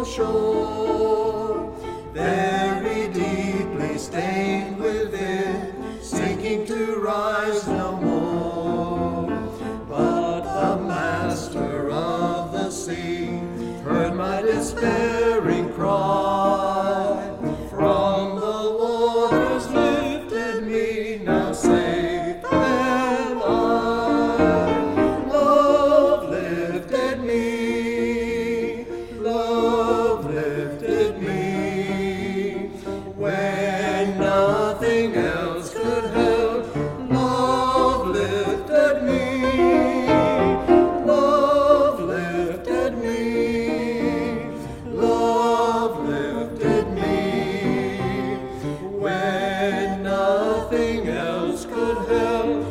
shore, very deeply stained within, sinking to rise no more. But the master of the sea heard my despairing cry. From the waters lifted me, now safe am I. Love lifted me, love lifted me, when nothing else could help. Love lifted me, love lifted me, love lifted me, when nothing else could help.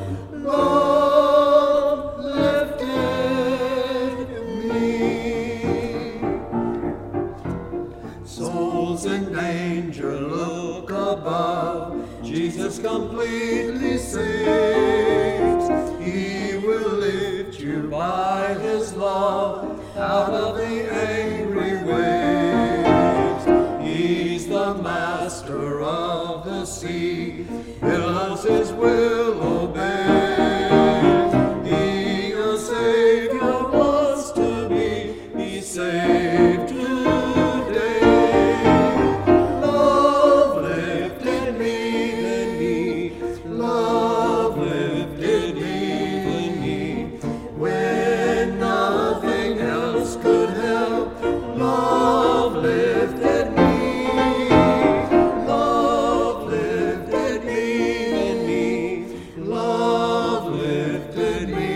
Love lifted me. Souls in danger, look above. Jesus completely saves. He will lift you by his love out of the angry waves. He's the master of the sea, billows his will obey. He, a Savior, wants to be saved today. Love lifted me, love lifted me, when nothing else could help. Love lifted me, love lifted me, love lifted me,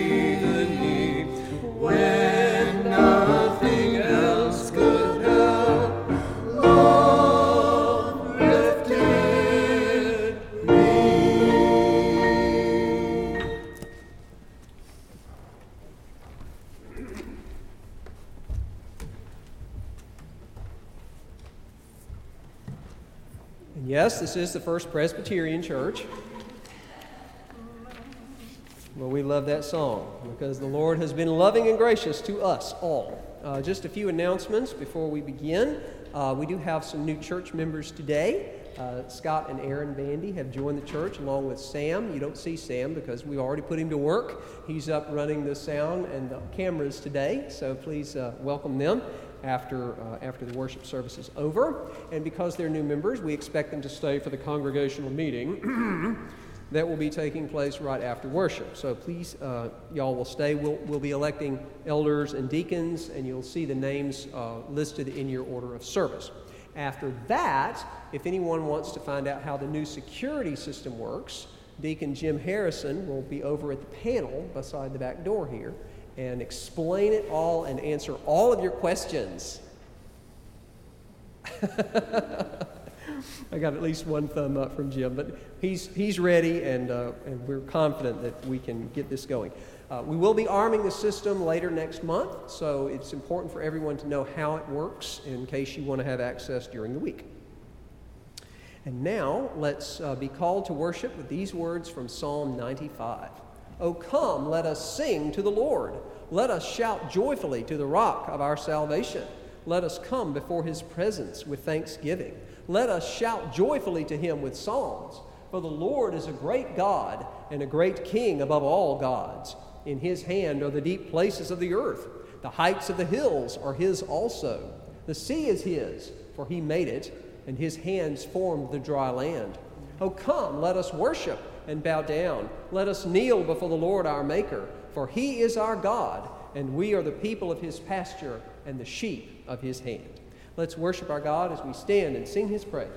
when nothing else could help. Love lifted me. And yes, this is the First Presbyterian Church. Well, we love that song because the Lord has been loving and gracious to us all. Just a few announcements before we begin. We do have some new church members today. Scott and Aaron Bandy have joined the church along with Sam. You don't see Sam because we already put him to work. He's up running the sound and the cameras today, so please welcome them after the worship service is over. And because they're new members, we expect them to stay for the congregational meeting that will be taking place right after worship. So please, y'all will stay. We'll be electing elders and deacons, and you'll see the names listed in your order of service. After that, if anyone wants to find out how the new security system works, Deacon Jim Harrison will be over at the panel beside the back door here and explain it all and answer all of your questions. I got at least one thumb up from Jim, but he's ready, and we're confident that we can get this going. We will be arming the system later next month, so it's important for everyone to know how it works in case you want to have access during the week. And now, let's be called to worship with these words from Psalm 95. "O come, let us sing to the Lord. Let us shout joyfully to the rock of our salvation. Let us come before his presence with thanksgiving. Let us shout joyfully to him with psalms. For the Lord is a great God and a great King above all gods. In his hand are the deep places of the earth. The heights of the hills are his also. The sea is his, for he made it, and his hands formed the dry land. O come, let us worship and bow down. Let us kneel before the Lord our Maker, for he is our God, and we are the people of his pasture and the sheep of his hand." Let's worship our God as we stand and sing his praise.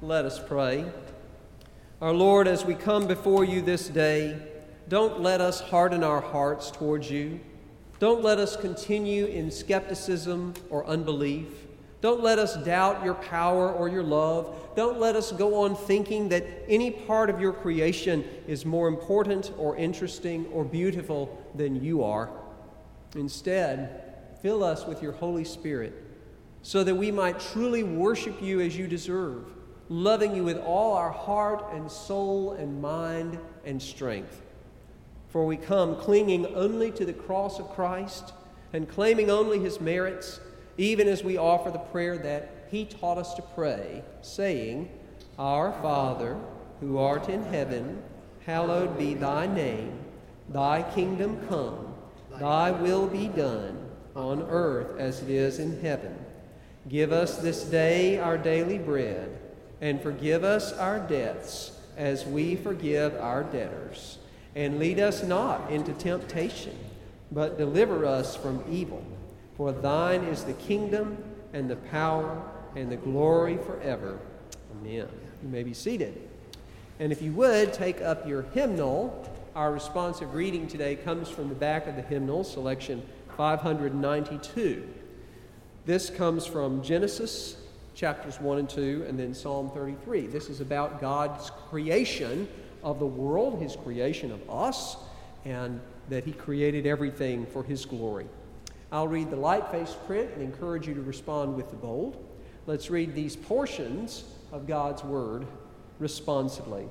Let us pray. Our Lord, as we come before you this day, don't let us harden our hearts towards you. Don't let us continue in skepticism or unbelief. Don't let us doubt your power or your love. Don't let us go on thinking that any part of your creation is more important or interesting or beautiful than you are. Instead, fill us with your Holy Spirit so that we might truly worship you as you deserve, loving you with all our heart and soul and mind and strength. For we come clinging only to the cross of Christ and claiming only his merits, even as we offer the prayer that he taught us to pray, saying, Our Father, who art in heaven, hallowed be thy name. Thy kingdom come, thy will be done, on earth as it is in heaven. Give us this day our daily bread, and forgive us our debts as we forgive our debtors. And lead us not into temptation, but deliver us from evil. For thine is the kingdom and the power and the glory forever. Amen. You may be seated. And if you would, take up your hymnal. Our responsive reading today comes from the back of the hymnal, selection 592. This comes from Genesis chapters 1 and 2, and then Psalm 33. This is about God's creation of the world, his creation of us, and that he created everything for his glory. I'll read the light-faced print and encourage you to respond with the bold. Let's read these portions of God's Word responsively.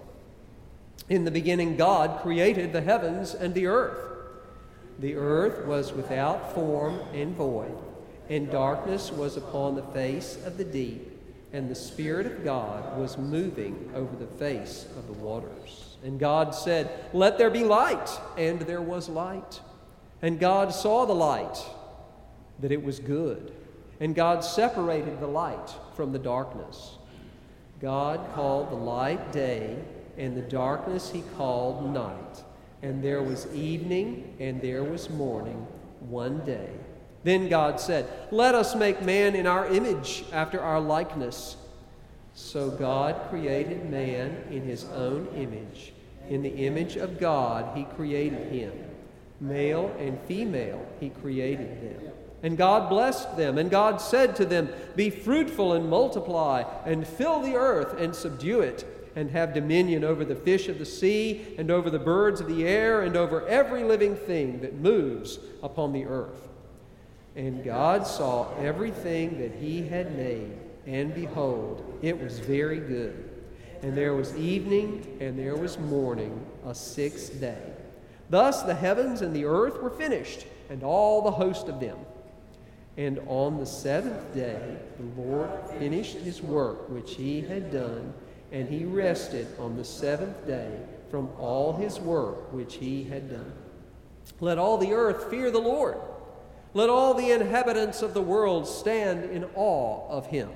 In the beginning, God created the heavens and the earth. The earth was without form and void, and darkness was upon the face of the deep, and the Spirit of God was moving over the face of the waters. And God said, Let there be light, and there was light. And God saw the light, that it was good. And God separated the light from the darkness. God called the light day, and the darkness he called night. And there was evening, and there was morning, one day. Then God said, Let us make man in our image, after our likeness. So God created man in his own image. In the image of God he created him. Male and female he created them. And God blessed them, and God said to them, Be fruitful and multiply, and fill the earth and subdue it, and have dominion over the fish of the sea, and over the birds of the air, and over every living thing that moves upon the earth. And God saw everything that he had made, and behold, it was very good. And there was evening, and there was morning, a sixth day. Thus the heavens and the earth were finished, and all the host of them. And on the seventh day the Lord finished his work which he had done, and he rested on the seventh day from all his work which he had done. Let all the earth fear the Lord. Let all the inhabitants of the world stand in awe of him.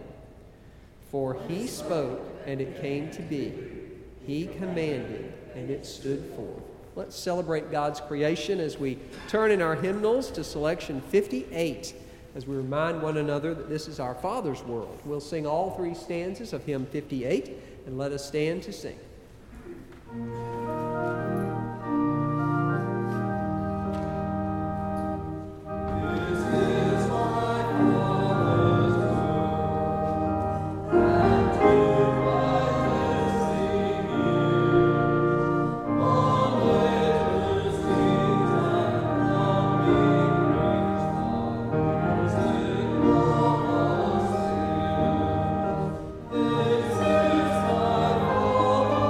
For he spoke, and it came to be. He commanded, and it stood forth. Let's celebrate God's creation as we turn in our hymnals to selection 58, as we remind one another that this is our Father's world. We'll sing all three stanzas of hymn 58, and let us stand to sing. This is my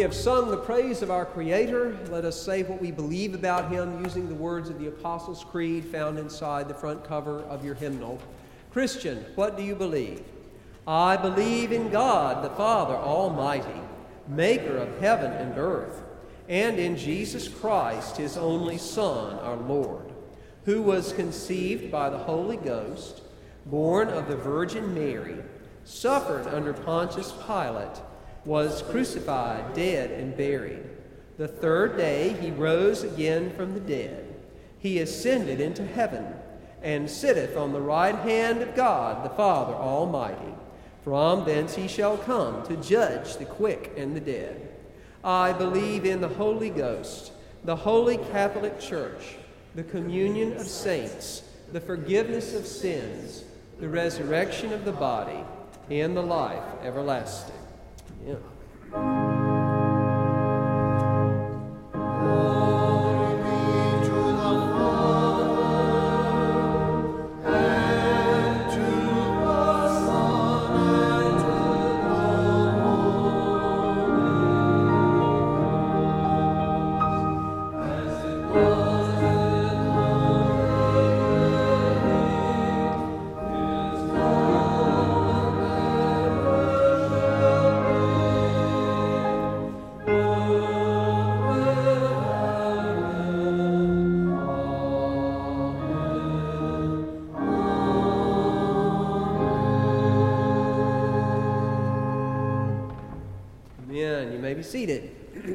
have sung the praise of our Creator, let us say what we believe about Him using the words of the Apostles' Creed found inside the front cover of your hymnal. Christian, what do you believe? I believe in God, the Father Almighty, maker of heaven and earth, and in Jesus Christ, His only Son, our Lord, who was conceived by the Holy Ghost, born of the Virgin Mary, suffered under Pontius Pilate, was crucified, dead, and buried. The third day He rose again from the dead. He ascended into heaven, and sitteth on the right hand of God, the Father Almighty. From thence He shall come to judge the quick and the dead. I believe in the Holy Ghost, the Holy Catholic Church, the communion of saints, the forgiveness of sins, the resurrection of the body, and the life everlasting. Yeah. Seated.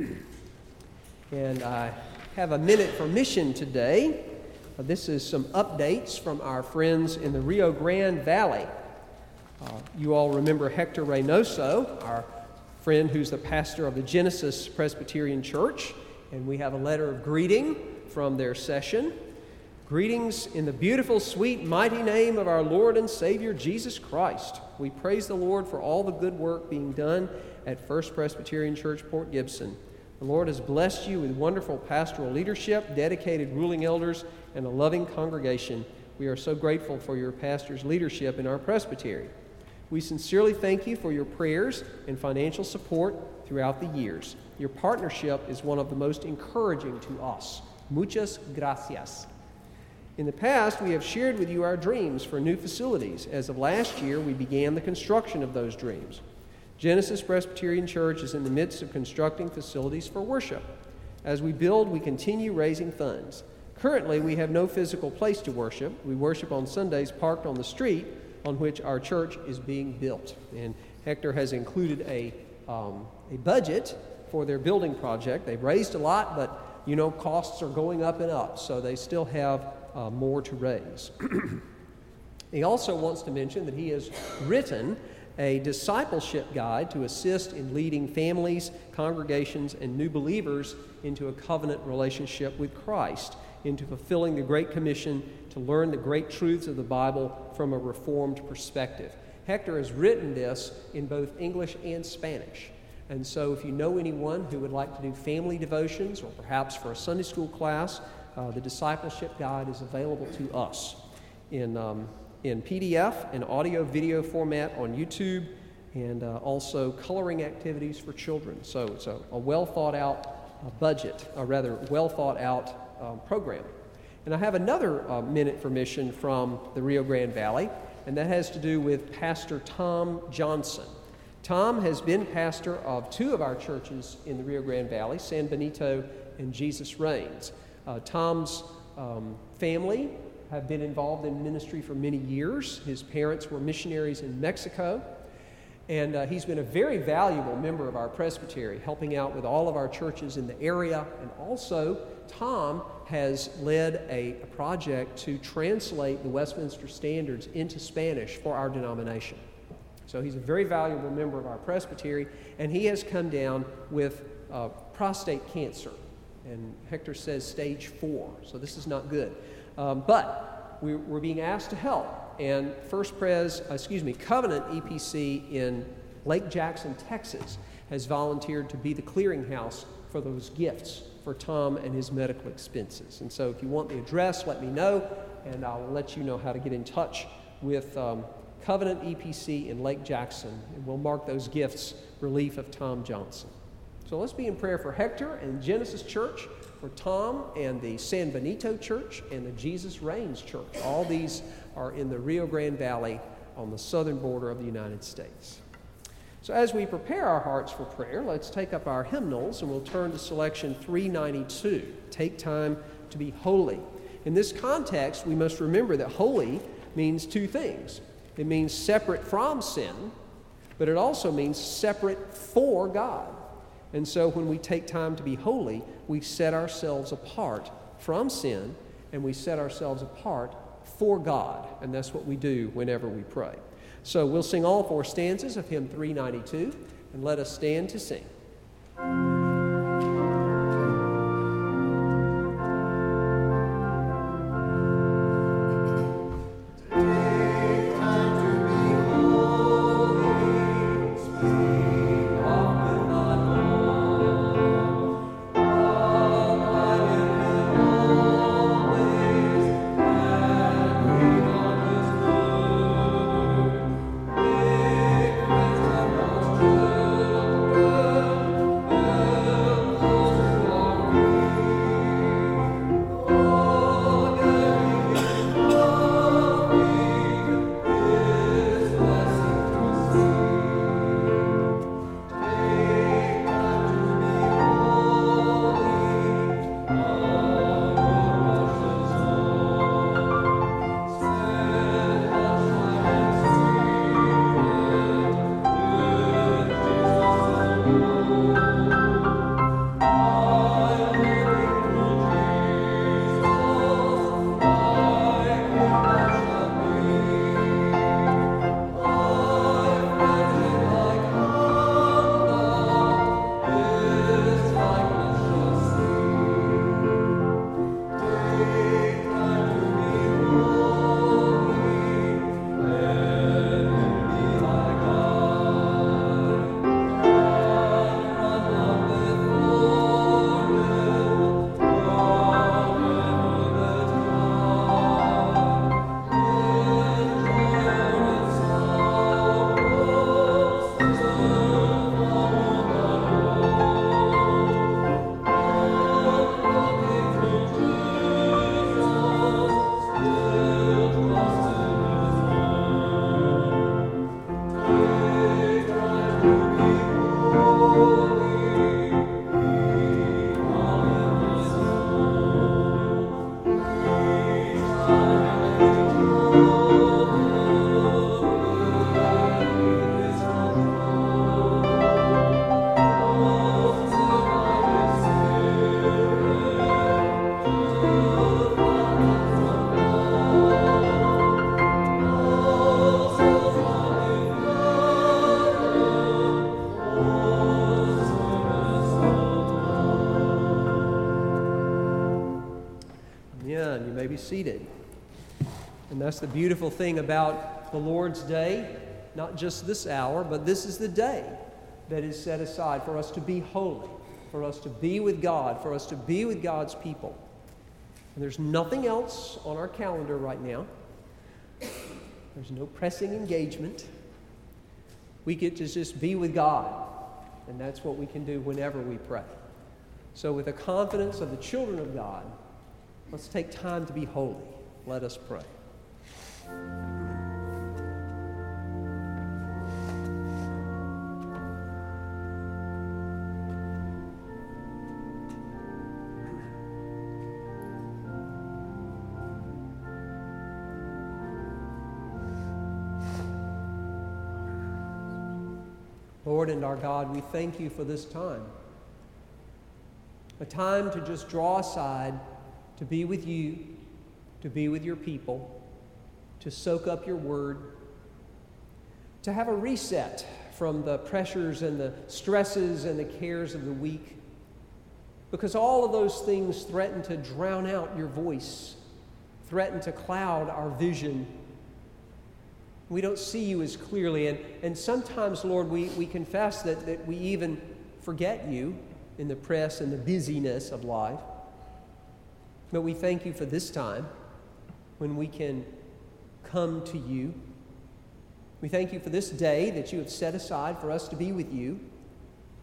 And I have a minute for mission today. This is some updates from our friends in the Rio Grande Valley. You all remember Hector Reynoso, our friend who's the pastor of the Genesis Presbyterian Church, and we have a letter of greeting from their session. Greetings in the beautiful, sweet, mighty name of our Lord and Savior Jesus Christ. We praise the Lord for all the good work being done at First Presbyterian Church, Port Gibson. The Lord has blessed you with wonderful pastoral leadership, dedicated ruling elders, and a loving congregation. We are so grateful for your pastor's leadership in our presbytery. We sincerely thank you for your prayers and financial support throughout the years. Your partnership is one of the most encouraging to us. Muchas gracias. In the past, we have shared with you our dreams for new facilities. As of last year, we began the construction of those dreams. Genesis Presbyterian Church is in the midst of constructing facilities for worship. As we build, we continue raising funds. Currently, we have no physical place to worship. We worship on Sundays parked on the street on which our church is being built. And Hector has included a budget for their building project. They've raised a lot, but costs are going up and up, so they still have more to raise. He also wants to mention that he has written a discipleship guide to assist in leading families, congregations, and new believers into a covenant relationship with Christ, into fulfilling the Great Commission to learn the great truths of the Bible from a Reformed perspective. Hector has written this in both English and Spanish. And so if you know anyone who would like to do family devotions or perhaps for a Sunday school class, the discipleship guide is available to us in PDF and audio-video format on YouTube, and also coloring activities for children. So it's a well-thought-out budget, or rather, well-thought-out program. And I have another minute for mission from the Rio Grande Valley, and that has to do with Pastor Tom Johnson. Tom has been pastor of two of our churches in the Rio Grande Valley, San Benito and Jesus Reigns. Tom's family have been involved in ministry for many years. His parents were missionaries in Mexico, and he's been a very valuable member of our presbytery, helping out with all of our churches in the area. And also, Tom has led a project to translate the Westminster Standards into Spanish for our denomination. So he's a very valuable member of our presbytery, and he has come down with prostate cancer. And Hector says stage 4, so this is not good. But we're being asked to help, and Covenant EPC in Lake Jackson, Texas, has volunteered to be the clearinghouse for those gifts for Tom and his medical expenses. And so if you want the address, let me know, and I'll let you know how to get in touch with Covenant EPC in Lake Jackson, and we'll mark those gifts relief of Tom Johnson. So let's be in prayer for Hector and Genesis Church, for Tom and the San Benito Church and the Jesus Reigns Church. All these are in the Rio Grande Valley on the southern border of the United States. So as we prepare our hearts for prayer, let's take up our hymnals and we'll turn to selection 392, Take Time to Be Holy. In this context, we must remember that holy means two things. It means separate from sin, but it also means separate for God. And so when we take time to be holy, we set ourselves apart from sin and we set ourselves apart for God. And that's what we do whenever we pray. So we'll sing all four stanzas of hymn 392, and let us stand to sing. Seated. And that's the beautiful thing about the Lord's Day, not just this hour, but this is the day that is set aside for us to be holy, for us to be with God, for us to be with God's people. And there's nothing else on our calendar right now. There's no pressing engagement. We get to just be with God, and that's what we can do whenever we pray. So with the confidence of the children of God, let's take time to be holy. Let us pray. Lord and our God, we thank you for this time. A time to just draw aside, to be with you, to be with your people, to soak up your word, to have a reset from the pressures and the stresses and the cares of the week, because all of those things threaten to drown out your voice, threaten to cloud our vision. We don't see you as clearly, and sometimes, Lord, we confess that we even forget you in the press and the busyness of life. But we thank you for this time when we can come to you. We thank you for this day that you have set aside for us to be with you.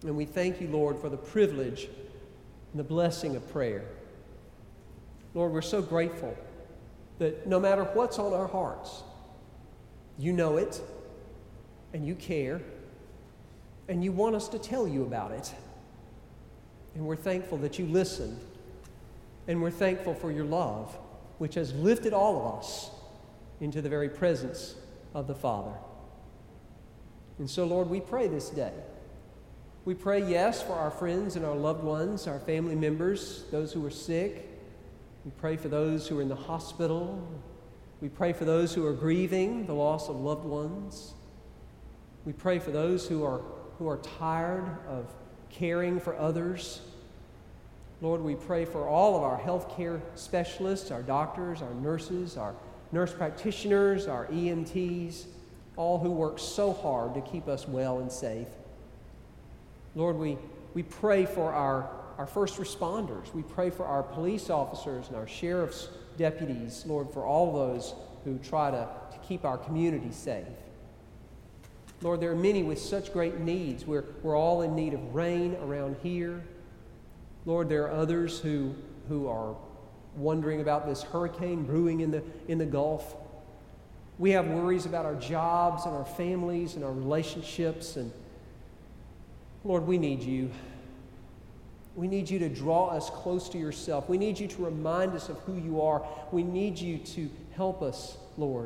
And we thank you, Lord, for the privilege and the blessing of prayer. Lord, we're so grateful that no matter what's on our hearts, you know it, and you care, and you want us to tell you about it. And we're thankful that you listen, and we're thankful for your love, which has lifted all of us into the very presence of the Father. And so, Lord, we pray this day. We pray, yes, for our friends and our loved ones, our family members, those who are sick. We pray for those who are in the hospital. We pray for those who are grieving the loss of loved ones. We pray for those who are tired of caring for others. Lord, we pray for all of our healthcare specialists, our doctors, our nurses, our nurse practitioners, our EMTs, all who work so hard to keep us well and safe. Lord, we pray for our first responders. We pray for our police officers and our sheriff's deputies, Lord, for all those who try to keep our community safe. Lord, there are many with such great needs. We're all in need of rain around here. Lord, there are others who are wondering about this hurricane brewing in the Gulf. We have worries about our jobs and our families and our relationships. And Lord, we need you. We need you to draw us close to yourself. We need you to remind us of who you are. We need you to help us, Lord,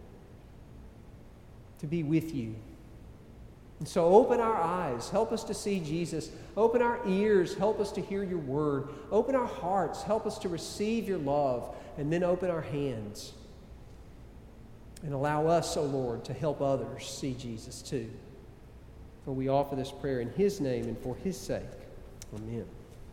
to be with you. And so open our eyes. Help us to see Jesus. Open our ears. Help us to hear your word. Open our hearts. Help us to receive your love. And then open our hands. And allow us, O Lord, to help others see Jesus too. For we offer this prayer in his name and for his sake. Amen.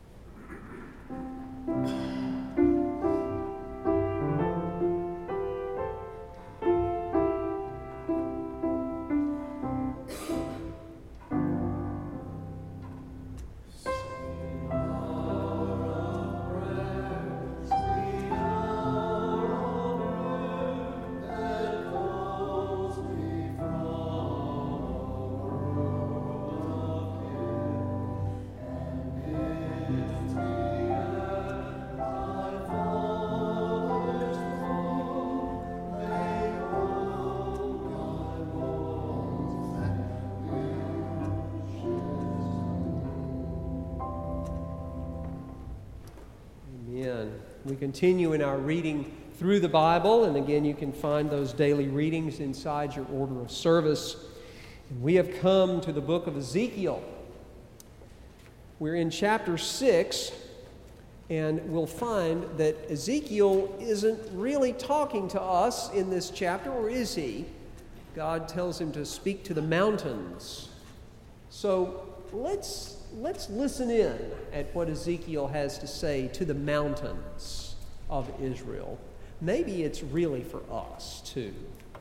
We continue in our reading through the Bible, and again, you can find those daily readings inside your order of service. And we have come to the book of Ezekiel. We're in chapter 6, and we'll find that Ezekiel isn't really talking to us in this chapter, or is he? God tells him to speak to the mountains. So let's listen in at what Ezekiel has to say to the mountains of Israel. Maybe it's really for us too.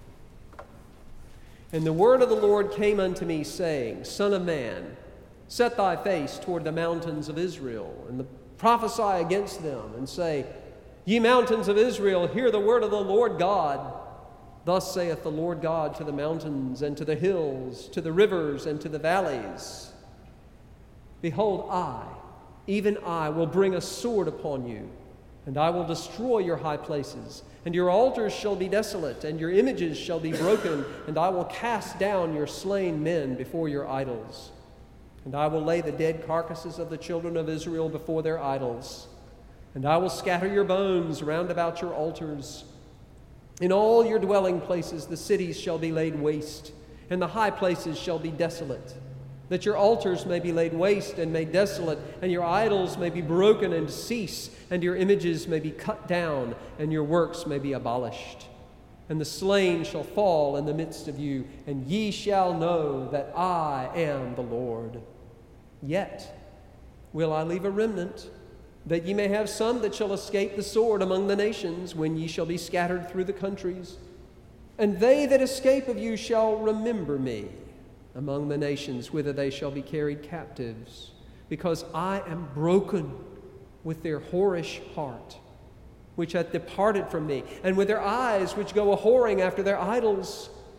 And the word of the Lord came unto me, saying, Son of man, set thy face toward the mountains of Israel, and prophesy against them, and say, Ye mountains of Israel, hear the word of the Lord God. Thus saith the Lord God to the mountains, and to the hills, to the rivers, and to the valleys. Behold, I, even I, will bring a sword upon you, and I will destroy your high places, and your altars shall be desolate, and your images shall be broken, and I will cast down your slain men before your idols. And I will lay the dead carcasses of the children of Israel before their idols, and I will scatter your bones round about your altars. In all your dwelling places the cities shall be laid waste, and the high places shall be desolate, that your altars may be laid waste and made desolate, and your idols may be broken and cease, and your images may be cut down, and your works may be abolished. And the slain shall fall in the midst of you, and ye shall know that I am the Lord. Yet will I leave a remnant, that ye may have some that shall escape the sword among the nations, when ye shall be scattered through the countries. And they that escape of you shall remember me among the nations whither they shall be carried captives, because I am broken with their whorish heart, which hath departed from me, and with their eyes which go a whoring after their idols.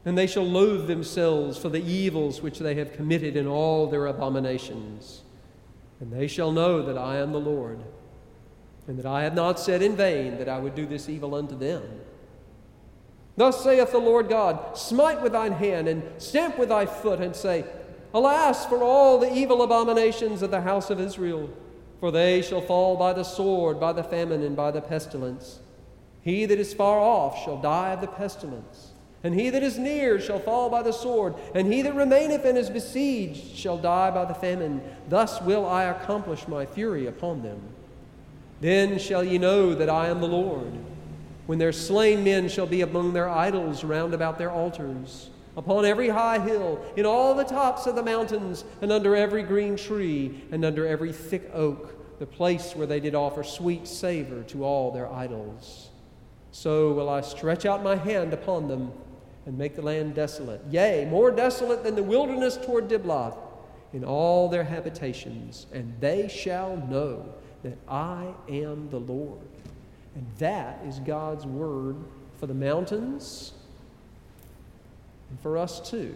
and they shall loathe themselves for the evils which they have committed in all their abominations. And they shall know that I am the Lord, and that I have not said in vain that I would do this evil unto them. Thus saith the Lord God, smite with thine hand, and stamp with thy foot, and say, Alas for all the evil abominations of the house of Israel, for they shall fall by the sword, by the famine, and by the pestilence. He that is far off shall die of the pestilence, and he that is near shall fall by the sword, and he that remaineth and is besieged shall die by the famine. Thus will I accomplish my fury upon them. Then shall ye know that I am the Lord, when their slain men shall be among their idols round about their altars, upon every high hill, in all the tops of the mountains, and under every green tree, and under every thick oak, the place where they did offer sweet savor to all their idols. So will I stretch out my hand upon them, and make the land desolate, yea, more desolate than the wilderness toward Diblath, in all their habitations, and they shall know that I am the Lord. And that is God's word for the mountains and for us too.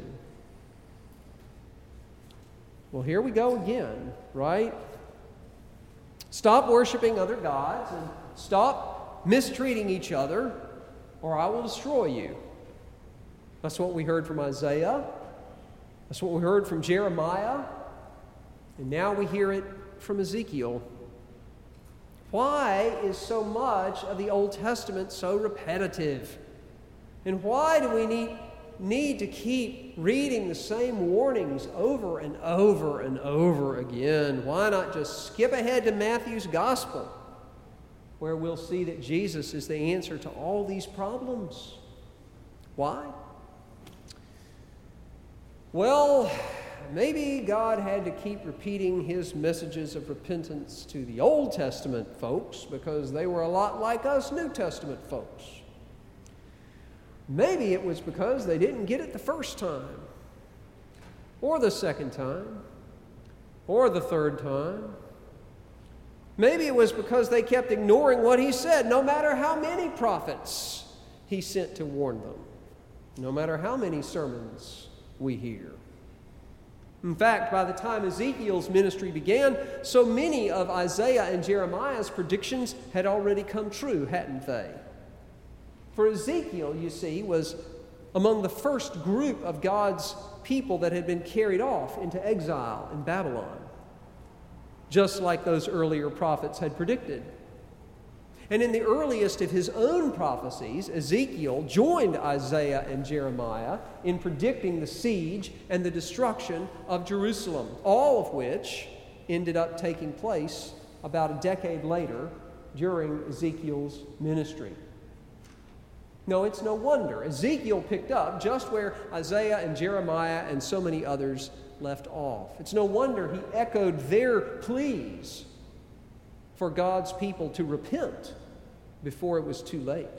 Well, here we go again, right? Stop worshiping other gods and stop mistreating each other, or I will destroy you. That's what we heard from Isaiah. That's what we heard from Jeremiah. And now we hear it from Ezekiel. Why is so much of the Old Testament so repetitive? And why do we need to keep reading the same warnings over and over and over again? Why not just skip ahead to Matthew's Gospel, where we'll see that Jesus is the answer to all these problems? Why? Well, maybe God had to keep repeating his messages of repentance to the Old Testament folks because they were a lot like us New Testament folks. Maybe it was because they didn't get it the first time, or the second time, or the third time. Maybe it was because they kept ignoring what he said, no matter how many prophets he sent to warn them, no matter how many sermons we hear. In fact, by the time Ezekiel's ministry began, so many of Isaiah and Jeremiah's predictions had already come true, hadn't they? For Ezekiel, you see, was among the first group of God's people that had been carried off into exile in Babylon, just like those earlier prophets had predicted. And in the earliest of his own prophecies, Ezekiel joined Isaiah and Jeremiah in predicting the siege and the destruction of Jerusalem, all of which ended up taking place about a decade later during Ezekiel's ministry. No, it's no wonder Ezekiel picked up just where Isaiah and Jeremiah and so many others left off. It's no wonder he echoed their pleas for God's people to repent before it was too late.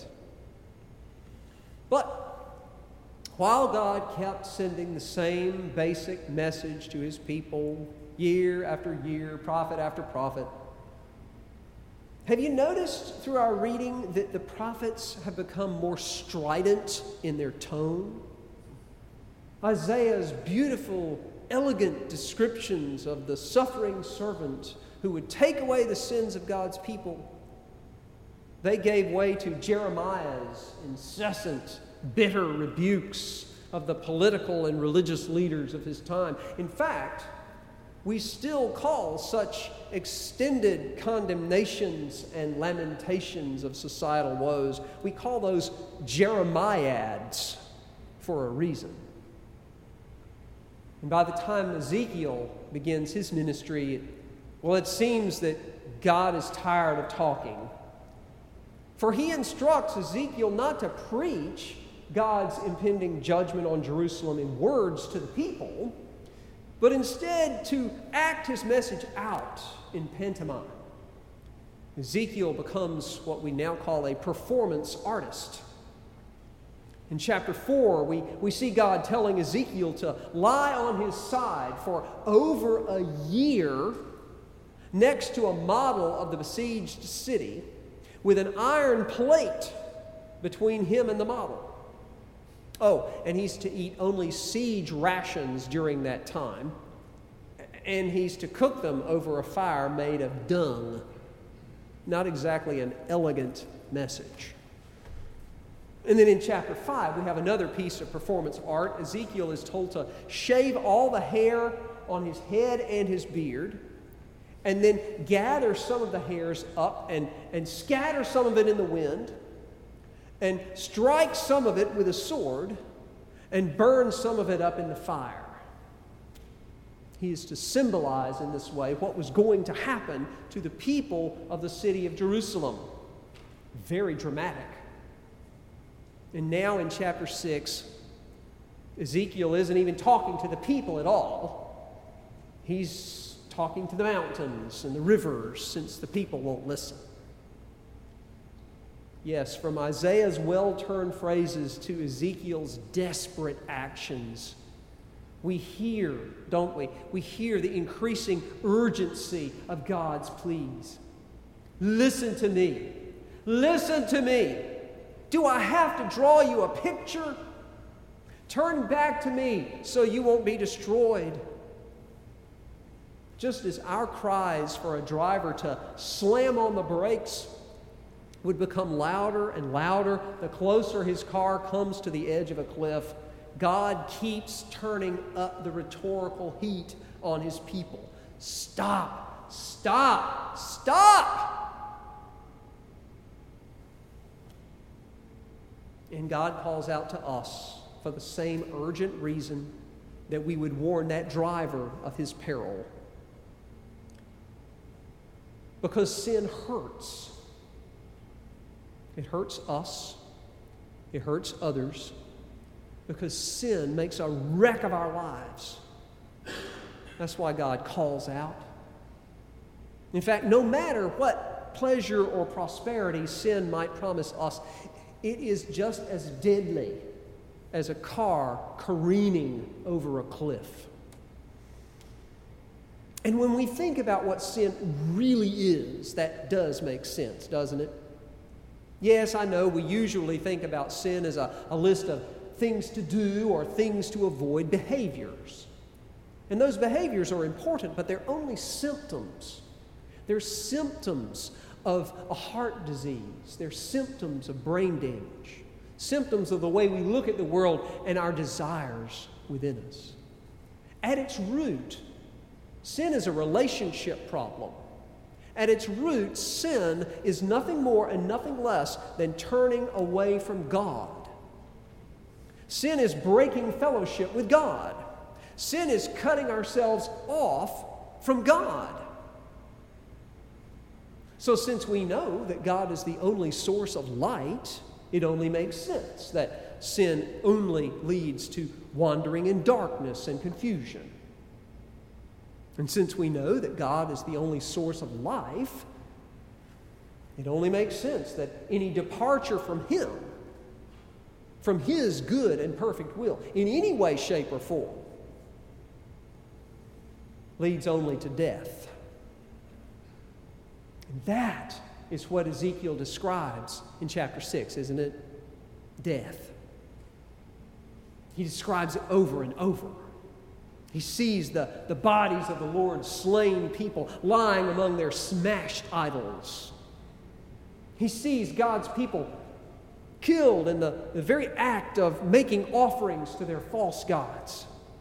But while God kept sending the same basic message to his people year after year, prophet after prophet, have you noticed through our reading that the prophets have become more strident in their tone? Isaiah's beautiful, elegant descriptions of the suffering servant who would take away the sins of God's people, they gave way to Jeremiah's incessant, bitter rebukes of the political and religious leaders of his time. In fact, we still call such extended condemnations and lamentations of societal woes, we call those Jeremiads for a reason. And by the time Ezekiel begins his ministry, well, it seems that God is tired of talking. For he instructs Ezekiel not to preach God's impending judgment on Jerusalem in words to the people, but instead to act his message out in pantomime. Ezekiel becomes what we now call a performance artist. In chapter 4, we see God telling Ezekiel to lie on his side for over a year next to a model of the besieged city with an iron plate between him and the model. Oh, and he's to eat only siege rations during that time, and he's to cook them over a fire made of dung. Not exactly an elegant message. And then in chapter 5, we have another piece of performance art. Ezekiel is told to shave all the hair on his head and his beard, and then gather some of the hairs up and scatter some of it in the wind, and strike some of it with a sword, and burn some of it up in the fire. He is to symbolize in this way what was going to happen to the people of the city of Jerusalem. Very dramatic. And now in chapter 6, Ezekiel isn't even talking to the people at all. He's talking to the mountains and the rivers, since the people won't listen. Yes, from Isaiah's well-turned phrases to Ezekiel's desperate actions, we hear, don't we? We hear the increasing urgency of God's pleas. Listen to me. Listen to me. Do I have to draw you a picture? Turn back to me so you won't be destroyed. Just as our cries for a driver to slam on the brakes would become louder and louder the closer his car comes to the edge of a cliff, God keeps turning up the rhetorical heat on his people. Stop! Stop! Stop! And God calls out to us for the same urgent reason that we would warn that driver of his peril. Because sin hurts. It hurts us. It hurts others. Because sin makes a wreck of our lives. That's why God calls out. In fact, no matter what pleasure or prosperity sin might promise us, it is just as deadly as a car careening over a cliff. And when we think about what sin really is, that does make sense, doesn't it? Yes, I know we usually think about sin as a list of things to do or things to avoid, behaviors. And those behaviors are important, but they're only symptoms. They're symptoms of a heart disease. They're symptoms of brain damage. Symptoms of the way we look at the world and our desires within us. At its root, sin is a relationship problem. At its root, sin is nothing more and nothing less than turning away from God. Sin is breaking fellowship with God. Sin is cutting ourselves off from God. So since we know that God is the only source of light, it only makes sense that sin only leads to wandering in darkness and confusion. And since we know that God is the only source of life, it only makes sense that any departure from Him, from His good and perfect will, in any way, shape, or form, leads only to death. And that is what Ezekiel describes in chapter 6, isn't it? Death. He describes it over and over. He sees the bodies of the Lord's slain people lying among their smashed idols. He sees God's people killed in the very act of making offerings to their false gods.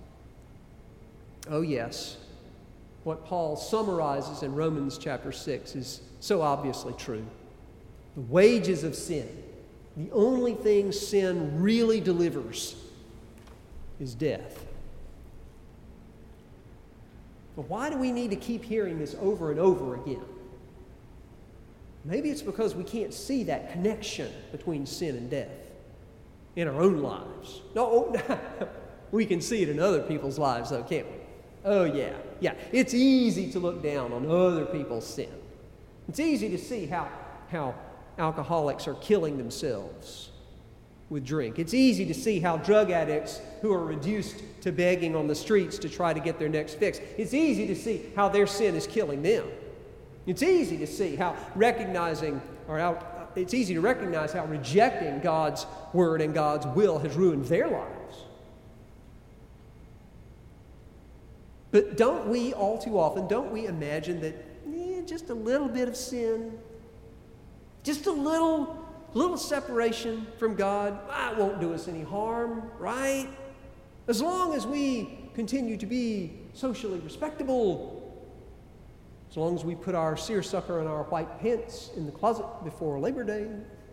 Oh yes, what Paul summarizes in Romans chapter 6 is so obviously true. The wages of sin, the only thing sin really delivers, is death. But why do we need to keep hearing this over and over again? Maybe it's because we can't see that connection between sin and death in our own lives. No, we can see it in other people's lives though, can't we? Oh yeah. It's easy to look down on other people's sin. It's easy to see how alcoholics are killing themselves with drink. It's easy to see how drug addicts who are reduced to begging on the streets to try to get their next fix, it's easy to see how their sin is killing them. It's easy to see how recognizing or it's easy to recognize how rejecting God's word and God's will has ruined their lives. But don't we, all too often, don't we imagine that just a little bit of sin, just a little separation from God, it won't do us any harm, right? As long as we continue to be socially respectable, as long as we put our seersucker and our white pants in the closet before Labor Day,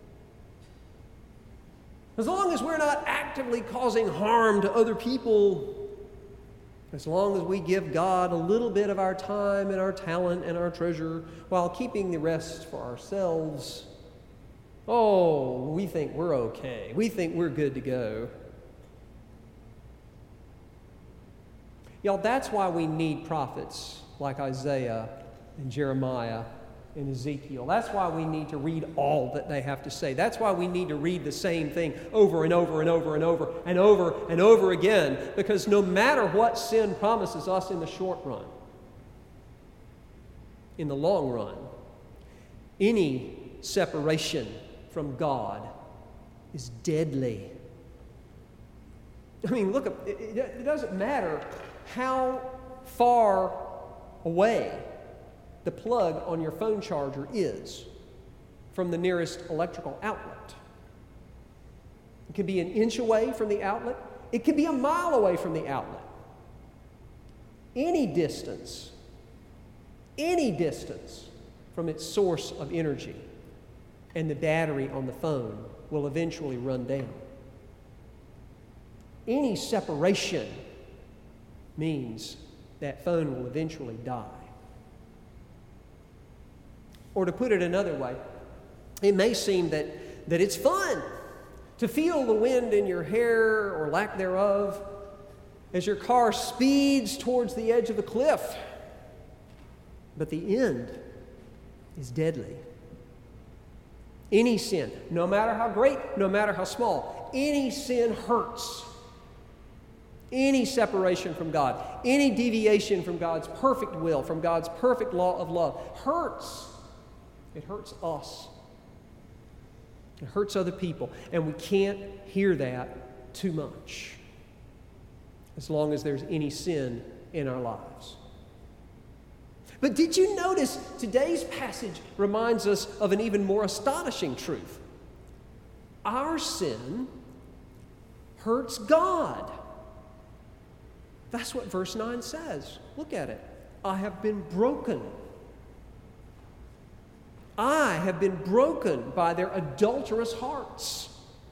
as long as we're not actively causing harm to other people, as long as we give God a little bit of our time and our talent and our treasure while keeping the rest for ourselves, we think we're okay. We think we're good to go. Y'all, that's why we need prophets like Isaiah and Jeremiah and Ezekiel. That's why we need to read all that they have to say. That's why we need to read the same thing over and over and over and over and over and over again, because no matter what sin promises us in the short run, in the long run, any separation from God is deadly. I mean, look, it doesn't matter how far away the plug on your phone charger is from the nearest electrical outlet. It could be an inch away from the outlet. It could be a mile away from the outlet. Any distance from its source of energy, and the battery on the phone will eventually run down. Any separation means that phone will eventually die. Or to put it another way, it may seem that it's fun to feel the wind in your hair or lack thereof as your car speeds towards the edge of the cliff. But the end is deadly. Any sin, no matter how great, no matter how small, any sin hurts. Any separation from God, any deviation from God's perfect will, from God's perfect law of love, hurts. It hurts us. It hurts other people. And we can't hear that too much as long as there's any sin in our lives. But did you notice today's passage reminds us of an even more astonishing truth? Our sin hurts God. That's what verse 9 says. Look at it. I have been broken. I have been broken by their adulterous hearts.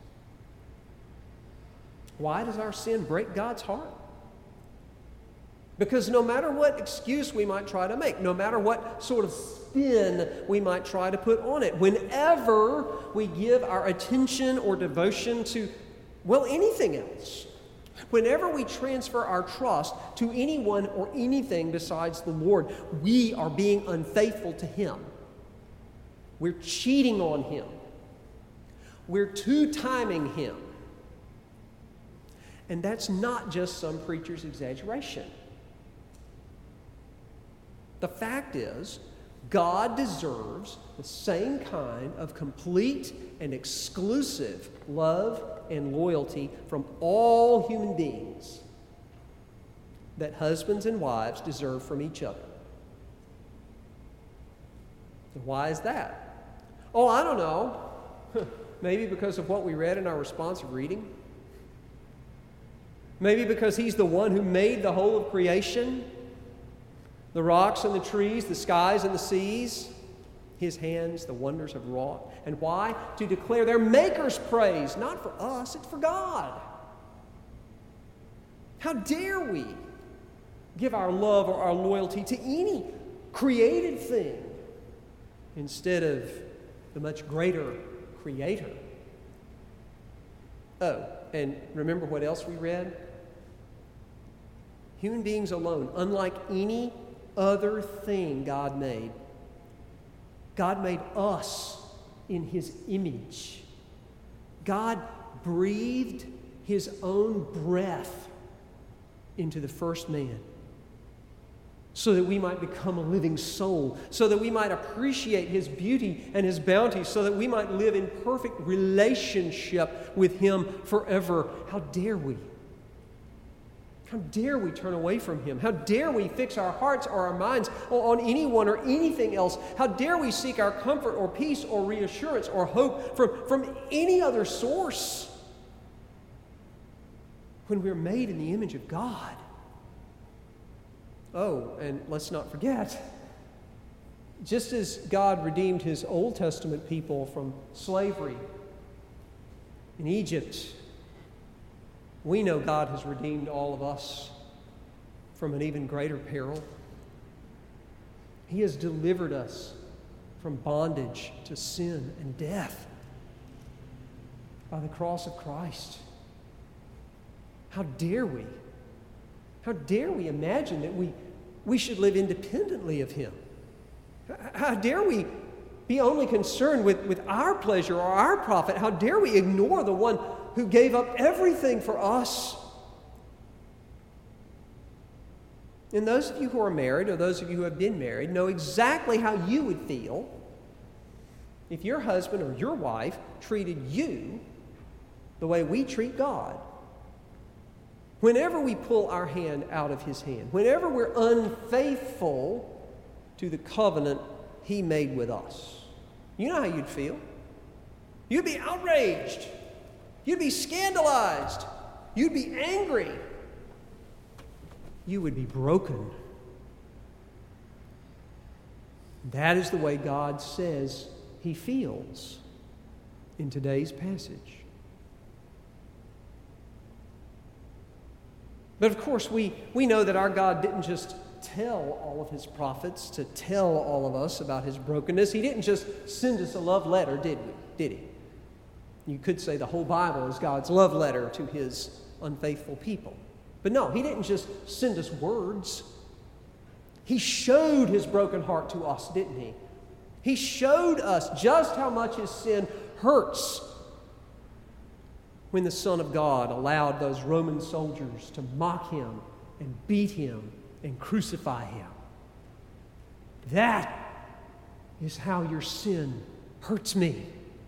Why does our sin break God's heart? Because no matter what excuse we might try to make, no matter what sort of spin we might try to put on it, whenever we give our attention or devotion to, anything else, whenever we transfer our trust to anyone or anything besides the Lord, we are being unfaithful to Him. We're cheating on Him. We're two-timing Him. And that's not just some preacher's exaggeration. The fact is, God deserves the same kind of complete and exclusive love and loyalty from all human beings that husbands and wives deserve from each other. And why is that? I don't know. Maybe because of what we read in our responsive reading. Maybe because He's the one who made the whole of creation, the rocks and the trees, the skies and the seas. His hands, the wonders have wrought. And why? To declare their Maker's praise, not for us, it's for God. How dare we give our love or our loyalty to any created thing instead of the much greater Creator? And remember what else we read? Human beings alone, unlike any other thing God made us in His image. God breathed His own breath into the first man. so that we might become a living soul, so that we might appreciate His beauty and His bounty, so that we might live in perfect relationship with Him forever. How dare we? How dare we turn away from Him? How dare we fix our hearts or our minds on anyone or anything else? How dare we seek our comfort or peace or reassurance or hope from any other source when we're made in the image of God? Oh, and let's not forget, just as God redeemed His Old Testament people from slavery in Egypt, we know God has redeemed all of us from an even greater peril. He has delivered us from bondage to sin and death by the cross of Christ. How dare we? How dare we imagine that we should live independently of Him? How dare we be only concerned with our pleasure or our profit? How dare we ignore the one who gave up everything for us? And those of you who are married, or those of you who have been married, know exactly how you would feel if your husband or your wife treated you the way we treat God. Whenever we pull our hand out of His hand, whenever we're unfaithful to the covenant He made with us, you know how you'd feel. You'd be outraged. You'd be scandalized. You'd be angry. You would be broken. That is the way God says He feels in today's passage. But of course, we know that our God didn't just tell all of His prophets to tell all of us about His brokenness. He didn't just send us a love letter, did He? You could say the whole Bible is God's love letter to His unfaithful people. But no, He didn't just send us words. He showed His broken heart to us, didn't He? He showed us just how much His sin hurts when the Son of God allowed those Roman soldiers to mock Him and beat Him and crucify Him. That is how your sin hurts me.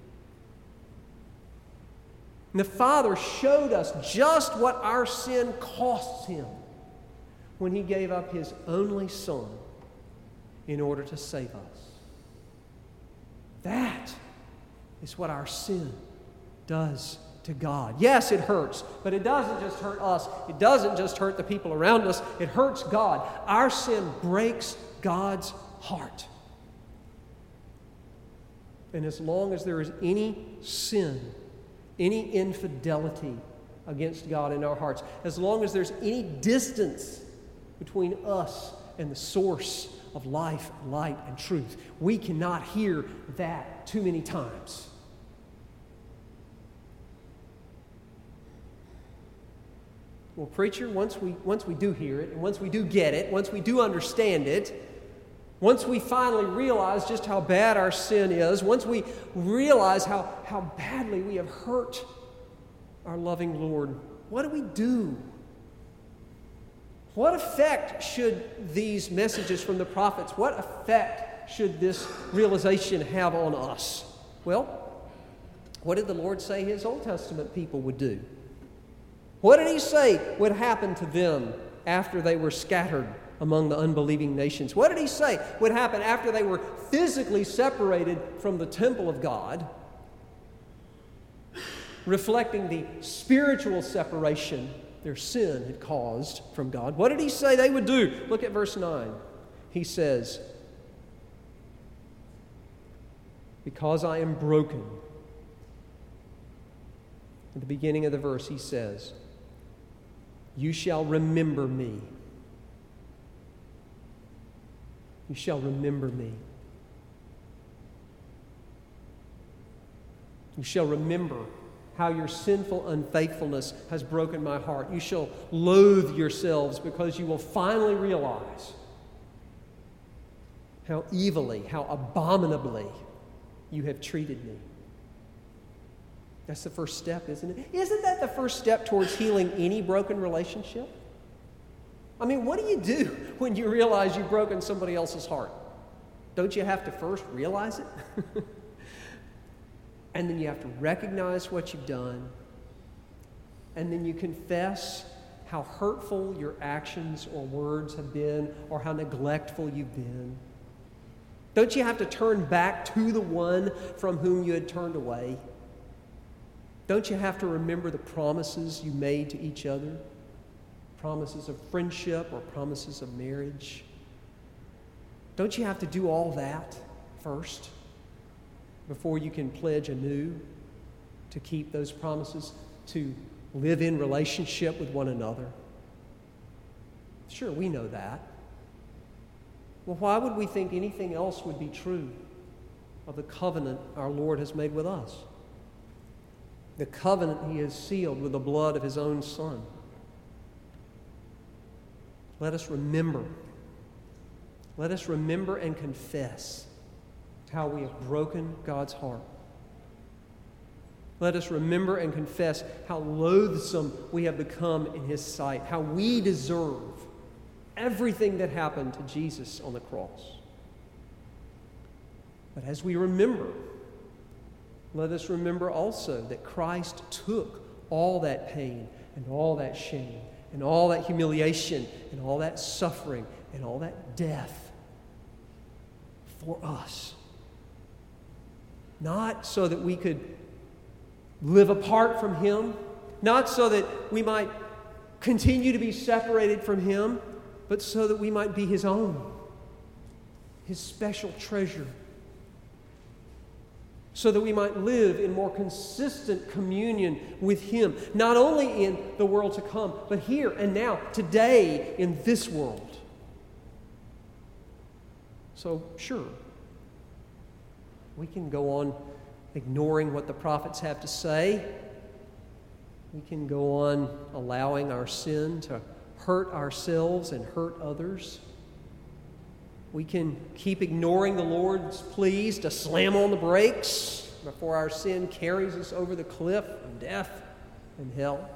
And the Father showed us just what our sin costs Him when He gave up His only Son in order to save us. That is what our sin does to God. Yes, it hurts, but it doesn't just hurt us. It doesn't just hurt the people around us. It hurts God. Our sin breaks God's heart. And as long as there is any sin, any infidelity against God in our hearts, as long as there's any distance between us and the source of life, light, and truth, we cannot hear that too many times. Well, preacher, once we do hear it, and once we do get it, once we do understand it, once we finally realize just how bad our sin is, once we realize how badly we have hurt our loving Lord, what do we do? What effect should these messages from the prophets, what effect should this realization have on us? Well, what did the Lord say His Old Testament people would do? What did He say would happen to them after they were scattered among the unbelieving nations? What did He say would happen after they were physically separated from the temple of God, reflecting the spiritual separation their sin had caused from God? What did He say they would do? Look at verse 9. He says, "Because I am broken." At the beginning of the verse, He says, "You shall remember me." You shall remember me. You shall remember how your sinful unfaithfulness has broken my heart. You shall loathe yourselves because you will finally realize how evilly, how abominably you have treated me. That's the first step, isn't it? Isn't that the first step towards healing any broken relationship? I mean, what do you do when you realize you've broken somebody else's heart? Don't you have to first realize it? And then you have to recognize what you've done. And then you confess how hurtful your actions or words have been, or how neglectful you've been. Don't you have to turn back to the one from whom you had turned away? Don't you have to remember the promises you made to each other? Promises of friendship or promises of marriage? Don't you have to do all that first before you can pledge anew to keep those promises, to live in relationship with one another? Sure, we know that. Well, why would we think anything else would be true of the covenant our Lord has made with us? The covenant He has sealed with the blood of His own Son. Let us remember. Let us remember and confess how we have broken God's heart. Let us remember and confess how loathsome we have become in His sight, how we deserve everything that happened to Jesus on the cross. But as we remember, let us remember also that Christ took all that pain and all that shame and all that humiliation and all that suffering and all that death for us. Not so that we could live apart from Him, not so that we might continue to be separated from Him, but so that we might be His own, His special treasure, so that we might live in more consistent communion with Him, not only in the world to come, but here and now, today, in this world. So, sure, we can go on ignoring what the prophets have to say. We can go on allowing our sin to hurt ourselves and hurt others. We can keep ignoring the Lord's pleas to slam on the brakes before our sin carries us over the cliff of death and hell.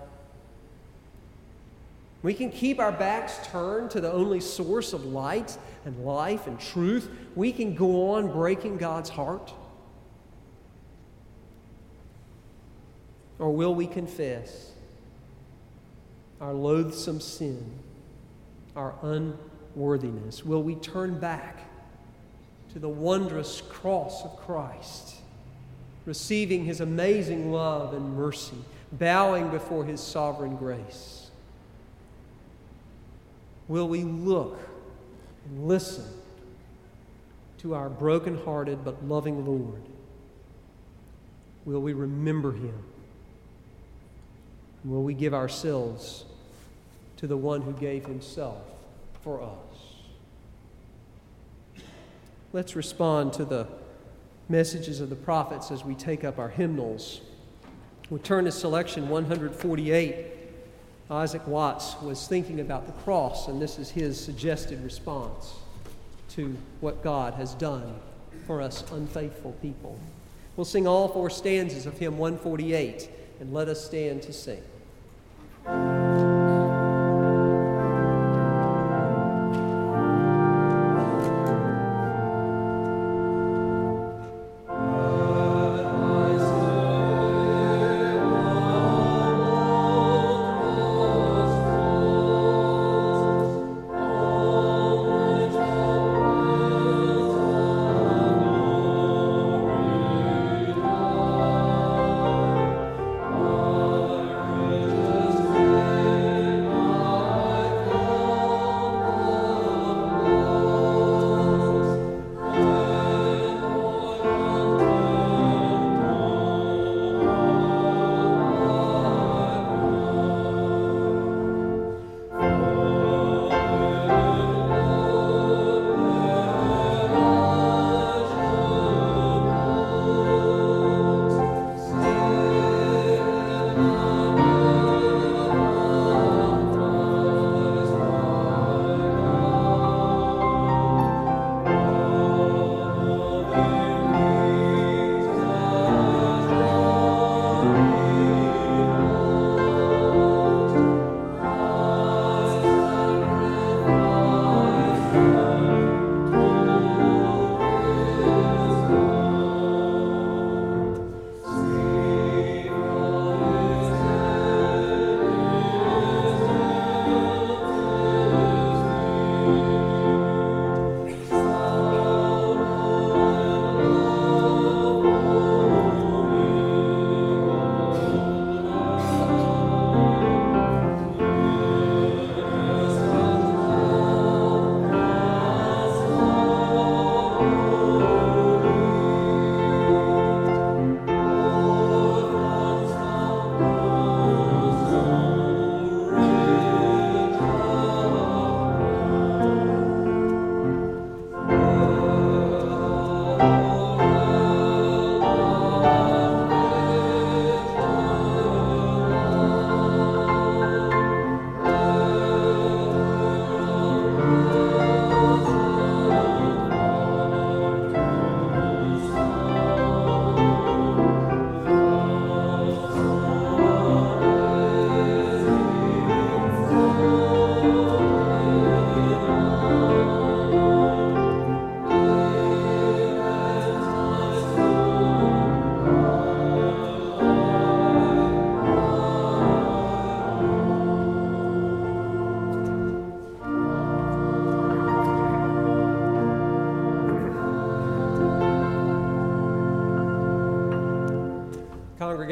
We can keep our backs turned to the only source of light and life and truth. We can go on breaking God's heart. Or will we confess our loathsome sin, our unworthiness? Will we turn back to the wondrous cross of Christ, receiving His amazing love and mercy, bowing before His sovereign grace? Will we look and listen to our broken-hearted but loving Lord? Will we remember Him? Will we give ourselves to the one who gave Himself for us? Let's respond to the messages of the prophets as we take up our hymnals. We'll turn to selection 148. Isaac Watts was thinking about the cross, and this is his suggested response to what God has done for us unfaithful people. We'll sing all four stanzas of hymn 148, and let us stand to sing. Amen.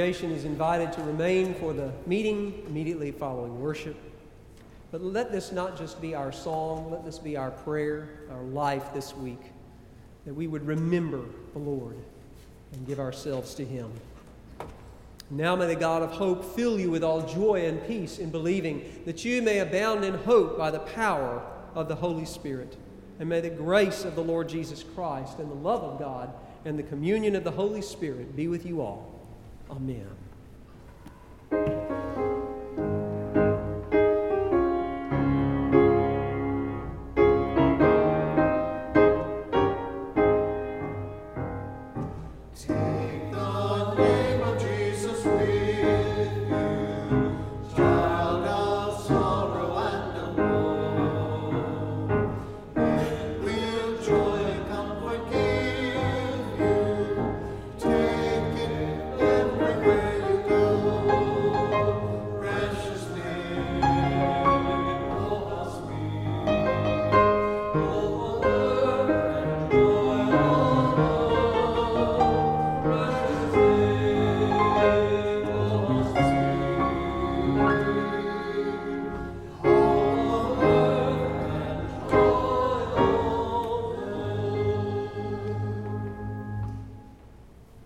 congregation is invited to remain for the meeting immediately following worship. But let this not just be our song, let this be our prayer, our life this week, that we would remember the Lord and give ourselves to Him. Now may the God of hope fill you with all joy and peace in believing, that you may abound in hope by the power of the Holy Spirit. And may the grace of the Lord Jesus Christ and the love of God and the communion of the Holy Spirit be with you all. Amen.